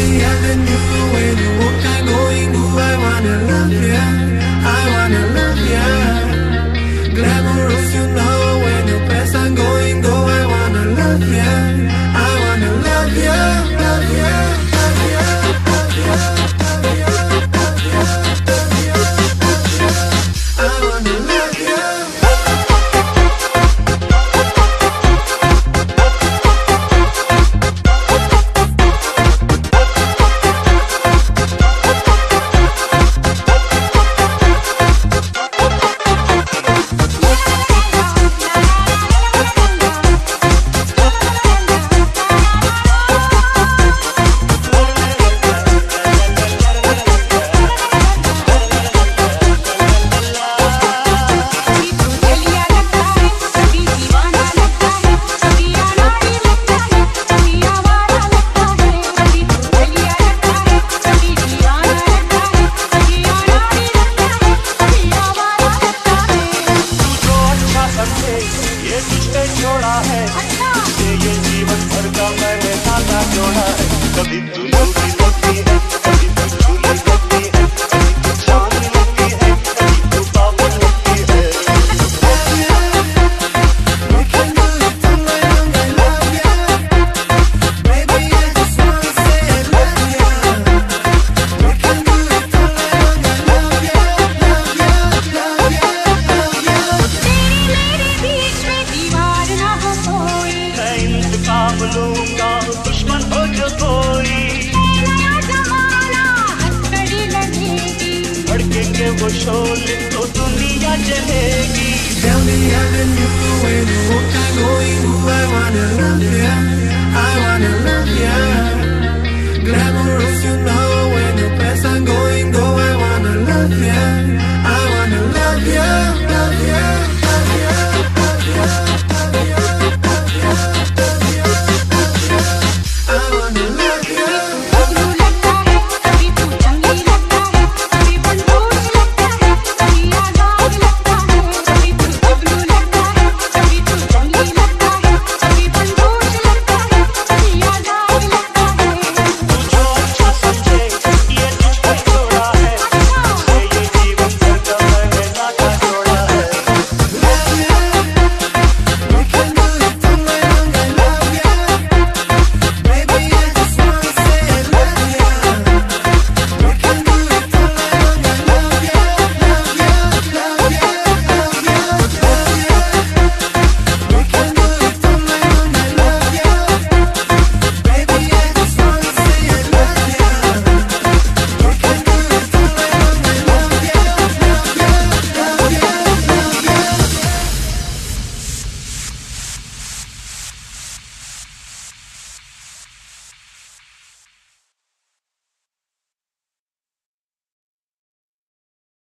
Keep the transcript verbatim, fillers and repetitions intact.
the avenue when you walk I'm going, ooh, I wanna love ya, I wanna love ya. Glamorous, you know, when you pass I'm going, go, I wanna love ya, I wanna love ya, love ya, love ya, love ya, love ya, love ya, love ya, love ya. I wanna love ya. कभी तू लगी लगती है, कभी तू झूली लगती है, कभी तू चांद लगती है, कभी तू पावन लगती है। We can do it all night long, I love ya. Baby, I just wanna say I love ya. We can do it all night long, I love ya, love ya, love ya, love ya. तेरे मेरे बीच में दीवार ना हो कोई, मैं इंतकाम लूंगा दुश्मन हो जो कोई, नया जमाना हथकड़ी लगेगी, भड़केंगे वो शोले तो दुनिया जलेगी। Down the avenue when you walk I'm going, ooh, I wanna love ya,